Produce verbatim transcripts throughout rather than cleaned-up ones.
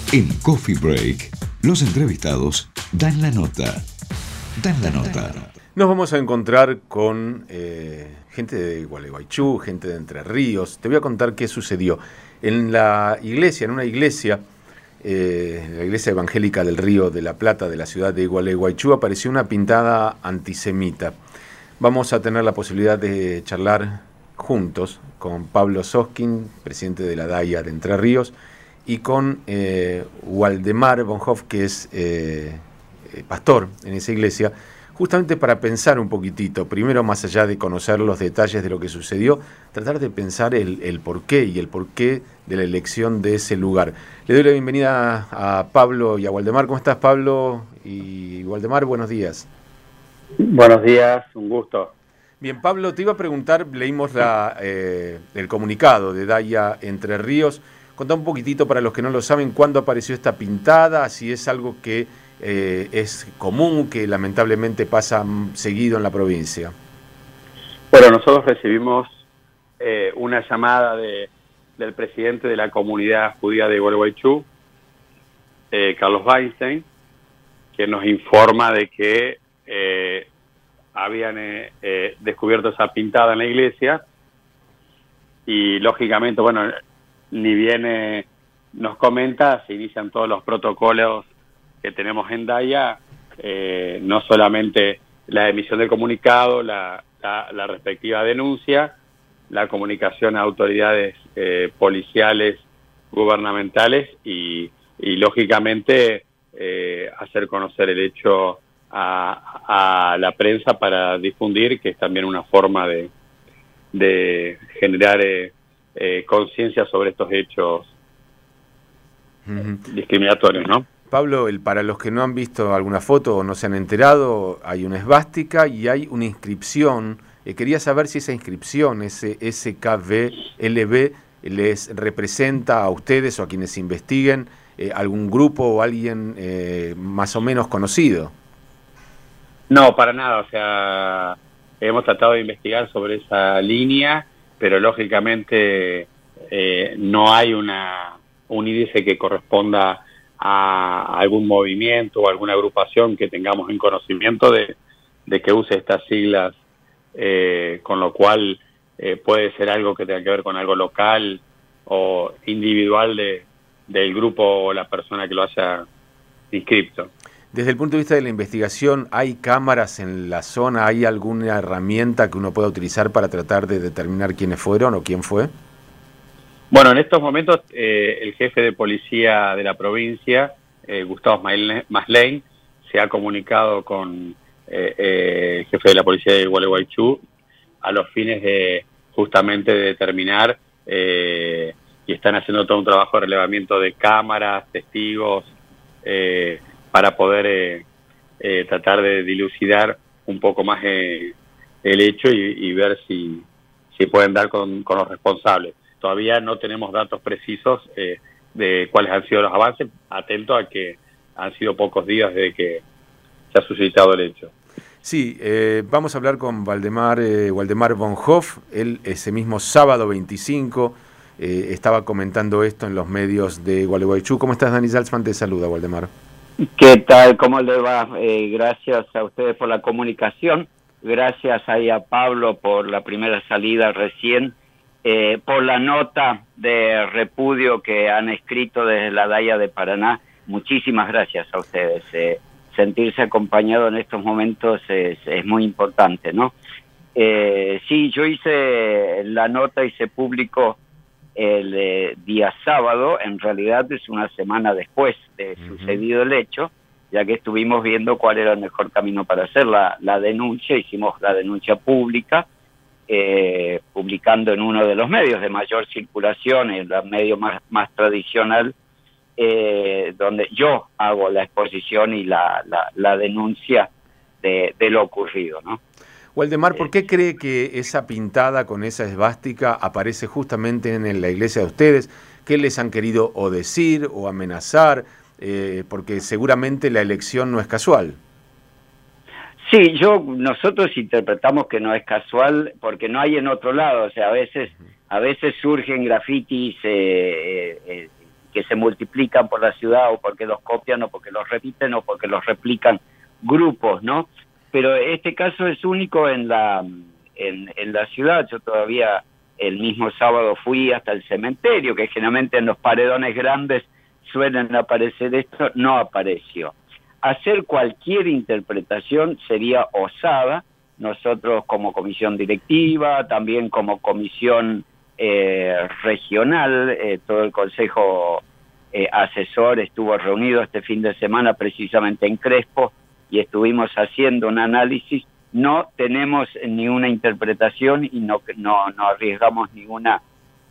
En Coffee Break, los entrevistados dan la nota. Dan la nota. Nos vamos a encontrar con eh, gente de Gualeguaychú, gente de Entre Ríos. Te voy a contar qué sucedió. En la iglesia, en una iglesia, eh, la iglesia evangélica del Río de la Plata de la ciudad de Gualeguaychú, apareció una pintada antisemita. Vamos a tener la posibilidad de charlar juntos con Pablo Soskin, presidente de la DAIA de Entre Ríos, y con eh, Waldemar von Hoff, que es eh, pastor en esa iglesia, justamente para pensar un poquitito, primero más allá de conocer los detalles de lo que sucedió, tratar de pensar el, el porqué y el porqué de la elección de ese lugar. Le doy la bienvenida a Pablo y a Waldemar. ¿Cómo estás, Pablo? Y Waldemar, buenos días. Buenos días, un gusto. Bien, Pablo, te iba a preguntar, leímos la, eh, el comunicado de DAIA Entre Ríos. Contá un poquitito para los que no lo saben, cuándo apareció esta pintada, si es algo que eh, es común, que lamentablemente pasa seguido en la provincia. Bueno, nosotros recibimos eh, una llamada de, del presidente de la comunidad judía de Gualeguaychú, eh, Carlos Weinstein, que nos informa de que eh, habían eh, eh, descubierto esa pintada en la iglesia y, lógicamente, bueno, ni bien eh, nos comenta, se inician todos los protocolos que tenemos en DAIA, eh, no solamente la emisión del comunicado, la, la, la respectiva denuncia, la comunicación a autoridades eh, policiales, gubernamentales y, y lógicamente, eh, hacer conocer el hecho a, a la prensa para difundir, que es también una forma de, de generar eh, Eh, conciencia sobre estos hechos uh-huh. discriminatorios, ¿no? Pablo, el, para los que no han visto alguna foto o no se han enterado, hay una esvástica y hay una inscripción. Eh, quería saber si esa inscripción, ese S K V L B, les representa a ustedes o a quienes investiguen eh, algún grupo o alguien eh, más o menos conocido. No, para nada. O sea, hemos tratado de investigar sobre esa línea, pero lógicamente eh, no hay una un índice que corresponda a algún movimiento o alguna agrupación que tengamos en conocimiento de, de que use estas siglas, eh, con lo cual eh, puede ser algo que tenga que ver con algo local o individual de, del grupo o la persona que lo haya inscrito. Desde el punto de vista de la investigación, ¿hay cámaras en la zona? ¿Hay alguna herramienta que uno pueda utilizar para tratar de determinar quiénes fueron o quién fue? Bueno, en estos momentos eh, el jefe de policía de la provincia, eh, Gustavo Maslany, se ha comunicado con eh, eh, el jefe de la policía de Gualeguaychú a los fines de justamente de determinar eh, y están haciendo todo un trabajo de relevamiento de cámaras, testigos, eh, para poder eh, eh, tratar de dilucidar un poco más eh, el hecho y, y ver si, si pueden dar con, con los responsables. Todavía no tenemos datos precisos eh, de cuáles han sido los avances, atento a que han sido pocos días desde que se ha suscitado el hecho. Sí, eh, vamos a hablar con Waldemar, eh, Waldemar von Hoff. Él ese mismo sábado veinticinco eh, estaba comentando esto en los medios de Gualeguaychú. ¿Cómo estás, Dani Salzman? Te saluda, Waldemar. ¿Qué tal? ¿Cómo le va? Eh, gracias a ustedes por la comunicación, gracias ahí a Pablo por la primera salida recién, eh, por la nota de repudio que han escrito desde la DAIA de Paraná. Muchísimas gracias a ustedes. Eh, sentirse acompañado en estos momentos es, es muy importante, ¿no? Eh, sí, yo hice la nota, hice público el eh, día sábado, en realidad es una semana después de uh-huh. sucedido el hecho, ya que estuvimos viendo cuál era el mejor camino para hacer la, la denuncia. Hicimos la denuncia pública, eh, publicando en uno de los medios de mayor circulación, el medio más, más tradicional, eh, donde yo hago la exposición y la, la, la denuncia de, de lo ocurrido, ¿no? Waldemar, ¿por qué cree que esa pintada con esa esvástica aparece justamente en la iglesia de ustedes? ¿Qué les han querido o decir o amenazar? Eh, porque seguramente la elección no es casual. Sí, yo nosotros interpretamos que no es casual porque no hay en otro lado. O sea, a veces a veces surgen grafitis eh, eh, que se multiplican por la ciudad, o porque los copian, o porque los repiten, o porque los replican grupos, ¿no? Pero este caso es único en la, en, en la ciudad. Yo todavía el mismo sábado fui hasta el cementerio, que generalmente en los paredones grandes suelen aparecer esto, no apareció. Hacer cualquier interpretación sería osada. Nosotros como comisión directiva, también como comisión eh, regional, eh, todo el consejo eh, asesor estuvo reunido este fin de semana precisamente en Crespo y estuvimos haciendo un análisis. No tenemos ninguna interpretación y no, no, no arriesgamos ninguna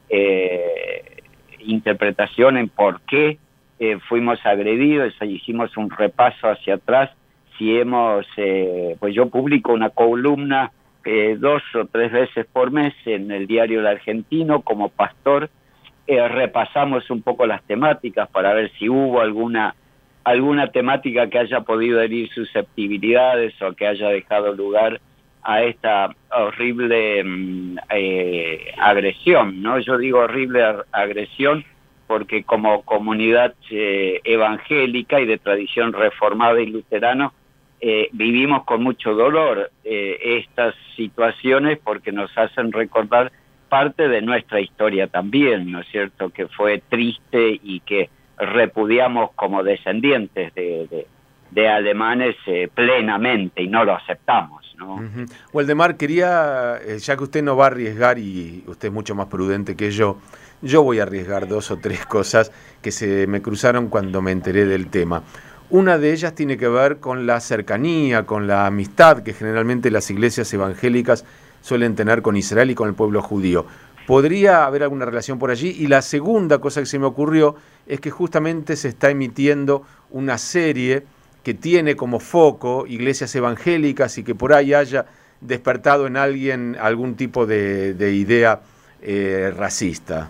eh, interpretación en por qué eh, fuimos agredidos. Hicimos un repaso hacia atrás. Si hemos, eh, pues yo publico una columna eh, dos o tres veces por mes en el diario El Argentino como pastor. Eh, repasamos un poco las temáticas para ver si hubo alguna alguna temática que haya podido herir susceptibilidades o que haya dejado lugar a esta horrible eh, agresión, ¿no? Yo digo horrible agresión porque como comunidad eh, evangélica y de tradición reformada y luterana eh, vivimos con mucho dolor eh, estas situaciones porque nos hacen recordar parte de nuestra historia también, ¿no es cierto?, que fue triste y que repudiamos como descendientes de, de, de alemanes eh, plenamente y no lo aceptamos, ¿no? Uh-huh. Waldemar, quería, eh, ya que usted no va a arriesgar y usted es mucho más prudente que yo, yo voy a arriesgar dos o tres cosas que se me cruzaron cuando me enteré del tema. Una de ellas tiene que ver con la cercanía, con la amistad que generalmente las iglesias evangélicas suelen tener con Israel y con el pueblo judío. ¿Podría haber alguna relación por allí? Y la segunda cosa que se me ocurrió es que justamente se está emitiendo una serie que tiene como foco iglesias evangélicas y que por ahí haya despertado en alguien algún tipo de, de idea eh, racista.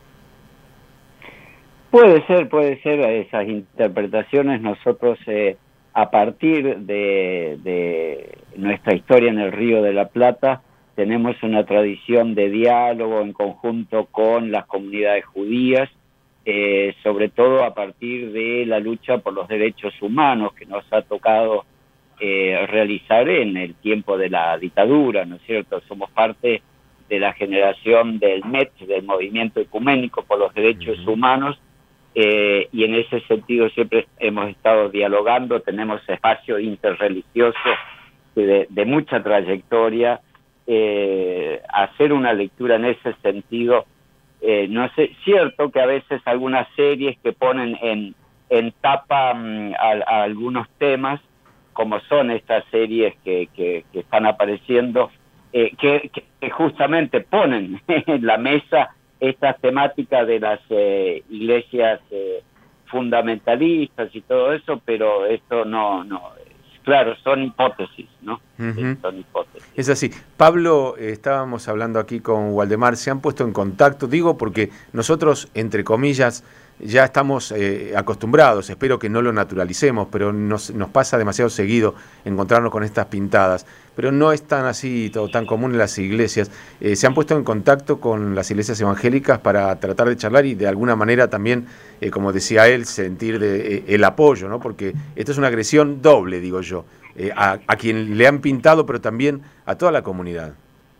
Puede ser, puede ser esas interpretaciones. Nosotros eh, a partir de, de nuestra historia en el Río de la Plata tenemos una tradición de diálogo en conjunto con las comunidades judías, eh, sobre todo a partir de la lucha por los derechos humanos que nos ha tocado eh, realizar en el tiempo de la dictadura, ¿no es cierto? Somos parte de la generación del M E T, del Movimiento Ecuménico por los Derechos uh-huh. Humanos, eh, y en ese sentido siempre hemos estado dialogando, tenemos espacio interreligioso de, de mucha trayectoria. Eh, hacer una lectura en ese sentido, eh, no sé, cierto que a veces algunas series que ponen en, en tapa um, a, a algunos temas, como son estas series que, que, que están apareciendo, eh, que, que justamente ponen en la mesa estas temáticas de las eh, iglesias eh, fundamentalistas y todo eso, pero esto no, no claro, son hipótesis, ¿no? Uh-huh. Son hipótesis. Es así. Pablo, eh, estábamos hablando aquí con Waldemar, se han puesto en contacto, digo porque nosotros, entre comillas, ya estamos eh, acostumbrados, espero que no lo naturalicemos, pero nos, nos pasa demasiado seguido encontrarnos con estas pintadas, pero no es tan así o tan común en las iglesias. Eh, se han puesto en contacto con las iglesias evangélicas para tratar de charlar y de alguna manera también, eh, como decía él, sentir de, eh, el apoyo, ¿no? Porque esto es una agresión doble, digo yo, eh, a, a quien le han pintado, pero también a toda la comunidad.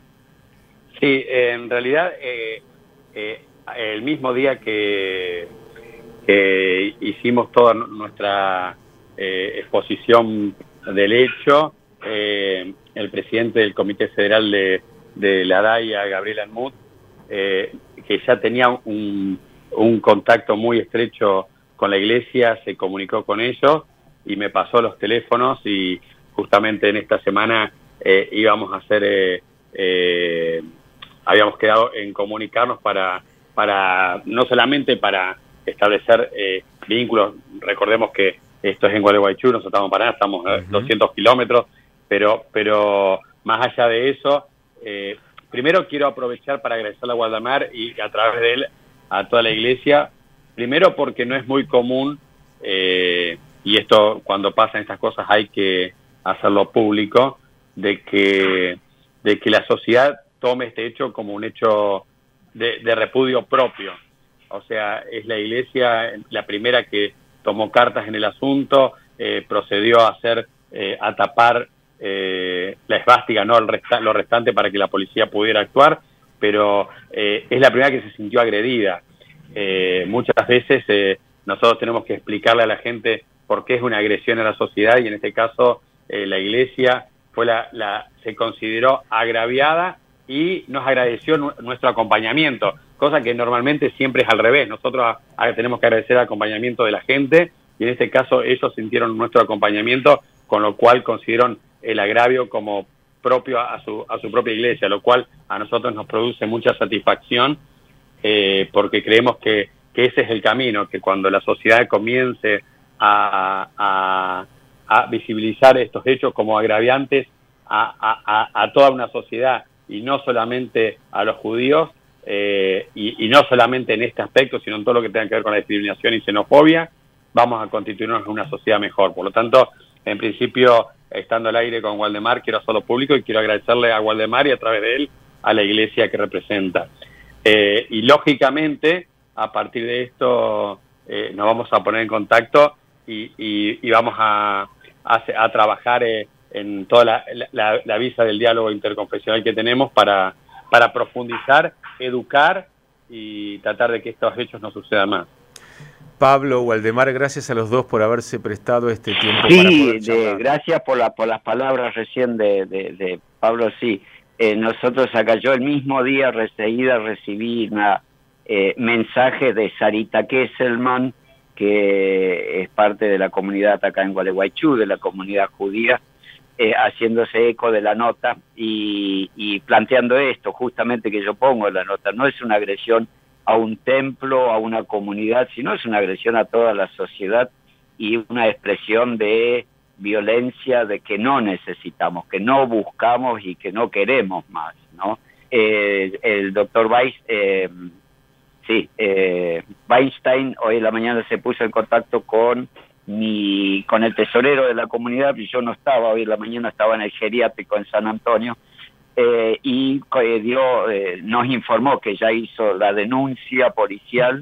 Sí, eh, en realidad eh, eh, el mismo día que Eh, hicimos toda nuestra eh, exposición del hecho, eh, el presidente del Comité Federal de, de la D A I A, Gabriel Anmut, eh, que ya tenía un, un contacto muy estrecho con la iglesia, se comunicó con ellos y me pasó los teléfonos y justamente en esta semana eh, íbamos a hacer, eh, eh, habíamos quedado en comunicarnos para, para no solamente para establecer eh, vínculos. Recordemos que esto es en Gualeguaychú, nosotros estamos en Paraná, estamos a uh-huh. doscientos kilómetros, pero pero más allá de eso, eh, primero quiero aprovechar para agradecerle a Waldemar y a través de él a toda la iglesia, primero porque no es muy común, eh, y esto cuando pasan estas cosas hay que hacerlo público, de que, de que la sociedad tome este hecho como un hecho de, de repudio propio. o sea, es la iglesia la primera que tomó cartas en el asunto, eh, procedió a hacer, eh, a tapar eh, la esvástica, no el resta lo restante para que la policía pudiera actuar, pero eh, es la primera que se sintió agredida. Eh, muchas veces eh, nosotros tenemos que explicarle a la gente por qué es una agresión a la sociedad, y en este caso eh, la iglesia fue la, la, se consideró agraviada y nos agradeció nu nuestro acompañamiento, cosa que normalmente siempre es al revés. Nosotros a, a, tenemos que agradecer el acompañamiento de la gente, y en este caso ellos sintieron nuestro acompañamiento, con lo cual consideraron el agravio como propio a su, a su propia iglesia, lo cual a nosotros nos produce mucha satisfacción, eh, porque creemos que, que ese es el camino, que cuando la sociedad comience a, a, a visibilizar estos hechos como agraviantes a, a, a toda una sociedad, y no solamente a los judíos, eh, y, y no solamente en este aspecto, sino en todo lo que tenga que ver con la discriminación y xenofobia, vamos a constituirnos en una sociedad mejor. Por lo tanto, en principio, estando al aire con Waldemar, quiero hacerlo público y quiero agradecerle a Waldemar y a través de él a la iglesia que representa. Eh, y lógicamente, a partir de esto, eh, nos vamos a poner en contacto y, y, y vamos a, a, a trabajar eh, en toda la, la, la visa del diálogo interconfesional que tenemos para, para profundizar, educar y tratar de que estos hechos no sucedan más. Pablo, Waldemar, gracias a los dos por haberse prestado este tiempo. Sí, para poder de, gracias por, la, por las palabras recién de, de, de Pablo. Sí, eh, nosotros acá, yo el mismo día enseguida recibí una eh, mensaje de Sarita Kesselman, que es parte de la comunidad acá en Gualeguaychú, de la comunidad judía, eh, haciéndose eco de la nota y, y planteando esto justamente que yo pongo en la nota. No es una agresión a un templo, a una comunidad, sino es una agresión a toda la sociedad y una expresión de violencia de que no necesitamos, que no buscamos y que no queremos más, ¿no? Eh, el doctor Weiss, eh, sí, eh, Weinstein hoy en la mañana se puso en contacto con mi, con el tesorero de la comunidad, y yo no estaba, hoy en la mañana estaba en el geriátrico en San Antonio, Eh, y eh, dio, eh, nos informó que ya hizo la denuncia policial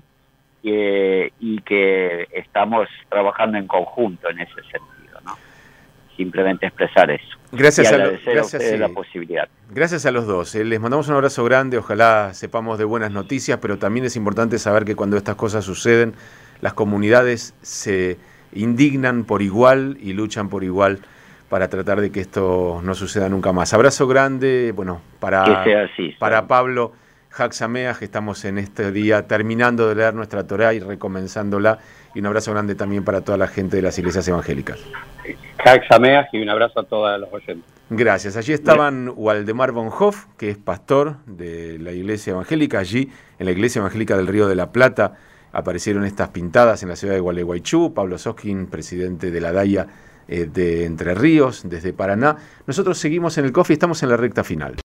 eh, y que estamos trabajando en conjunto en ese sentido, ¿no? Simplemente expresar eso. Gracias y a, lo, agradecer gracias, a ustedes sí. la posibilidad. Gracias a los dos. Eh, les mandamos un abrazo grande. Ojalá sepamos de buenas noticias, pero también es importante saber que cuando estas cosas suceden, las comunidades se indignan por igual y luchan por igual para tratar de que esto no suceda nunca más. Abrazo grande, bueno, para, que sea así, para sí. Pablo, Hag Sameach, que estamos en este día terminando de leer nuestra Torá y recomenzándola, y un abrazo grande también para toda la gente de las iglesias evangélicas. Hag Sameach y un abrazo a todos los oyentes. Gracias. Allí estaban Waldemar von Hoff, que es pastor de la iglesia evangélica. Allí, en la iglesia evangélica del Río de la Plata, aparecieron estas pintadas en la ciudad de Gualeguaychú. Pablo Soskin, presidente de la DAIA de Entre Ríos, desde Paraná. Nosotros seguimos en el Coffee, estamos en la recta final.